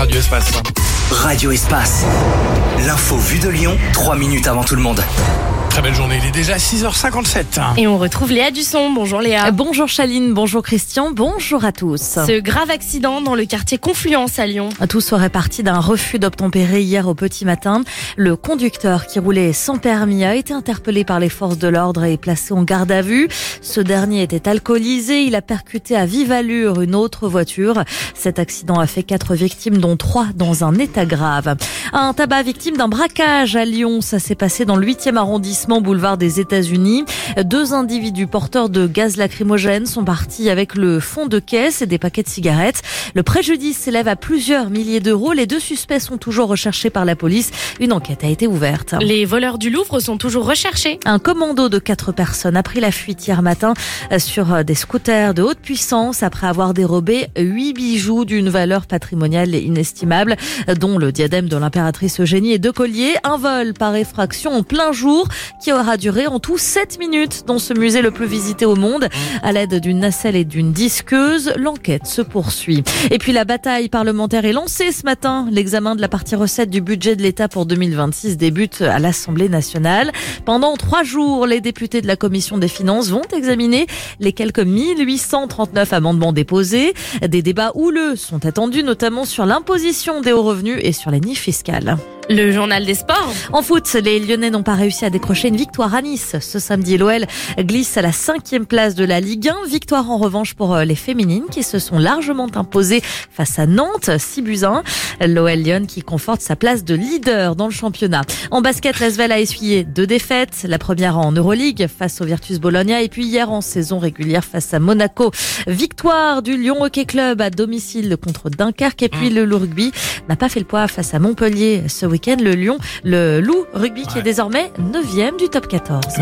Radio Espace. Radio Espace. L'info vue de Lyon, 3 minutes avant tout le monde. Très belle journée, il est déjà 6h57. Et on retrouve Léa Dusson. Bonjour Léa. Bonjour Chaline, bonjour Christian, bonjour à tous. Ce grave accident dans le quartier Confluence à Lyon. Tout serait parti d'un refus d'obtempérer hier au petit matin. Le conducteur qui roulait sans permis a été interpellé par les forces de l'ordre et placé en garde à vue. Ce dernier était alcoolisé, il a percuté à vive allure une autre voiture. Cet accident a fait 4 victimes dont 3 dans un état grave. Un tabac victime d'un braquage à Lyon, ça s'est passé dans le 8e arrondissement, boulevard des États-Unis. 2 individus porteurs de gaz lacrymogène sont partis avec le fond de caisse et des paquets de cigarettes. Le préjudice s'élève à plusieurs milliers d'euros. Les 2 suspects sont toujours recherchés par la police. Une enquête a été ouverte. Les voleurs du Louvre sont toujours recherchés. Un commando de 4 personnes a pris la fuite hier matin sur des scooters de haute puissance après avoir dérobé 8 bijoux d'une valeur patrimoniale inestimable, dont le diadème de l'impératrice Eugénie et 2 colliers. Un vol par effraction en plein jour qui aura duré en tout 7 minutes dans ce musée le plus visité au monde. À l'aide d'une nacelle et d'une disqueuse, l'enquête se poursuit. Et puis la bataille parlementaire est lancée ce matin. L'examen de la partie recette du budget de l'État pour 2026 débute à l'Assemblée nationale. Pendant 3 jours, les députés de la Commission des finances vont examiner les quelques 1839 amendements déposés. Des débats houleux sont attendus, notamment sur l'imposition des hauts revenus et sur les niches fiscales. Le journal des sports. En foot, les Lyonnais n'ont pas réussi à décrocher une victoire à Nice. Ce samedi, l'OL glisse à la 5e place de la Ligue 1. Victoire en revanche pour les féminines qui se sont largement imposées face à Nantes, 6-1. L'OL Lyon qui conforte sa place de leader dans le championnat. En basket, l'ASVEL a essuyé 2 défaites. La première en Euroleague face au Virtus Bologna et puis hier en saison régulière face à Monaco. Victoire du Lyon Hockey Club à domicile contre Dunkerque. Et puis le Loup Rugby n'a pas fait le poids face à Montpellier ce week-end. Le Loup Rugby qui est désormais 9e du top 14.